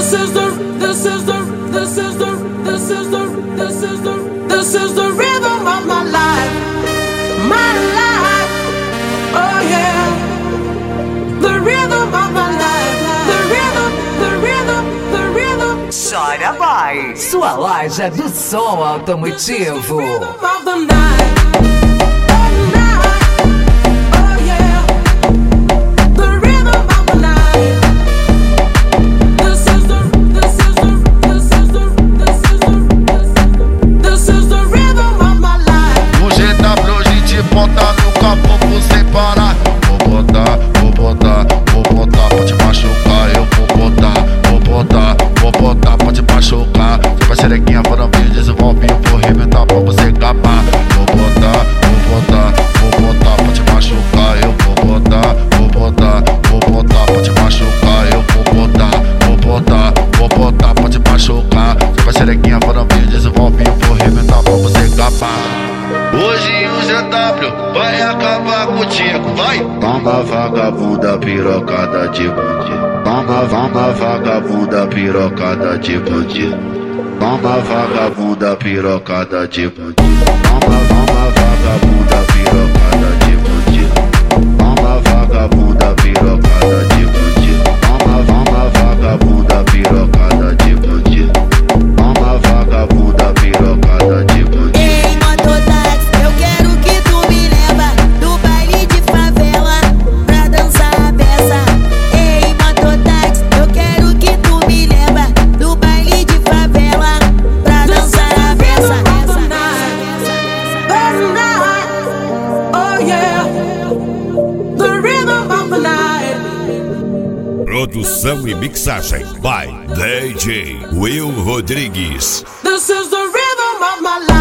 rhythm of my life, my life. Oh yeah, the rhythm of my life, the rhythm, the rhythm, the rhythm. Chora Boy, sua loja do som automotivo. Rhythm of the night. Bota no caboclo sem parar. Vou botar, pode machucar. Eu vou botar, pode machucar. Se vai xerequinha, fora vídeo, desenvolve. Eu vou arrebentar pra você capar. Vou botar, pode machucar. Eu vou botar, pode machucar. Eu vou botar, pode machucar. Se vai xerequinha, fora vídeo, desenvolve. Eu vou arrebentar pra você capar. Hoje o GW vai acabar contigo, vai! Toma vagabunda pirocada de bandido. Toma vagabunda pirocada de bandido. Toma vagabunda pirocada de bandido. Toma vagabunda pirocada de bandido. Toma vagabunda pirocada de bandido. Toma vagabunda pirocada de bandido. Toma vagabunda pirocada de bandido. Produção e mixagem by DJ Will Rodrigues. This is the rhythm of my life.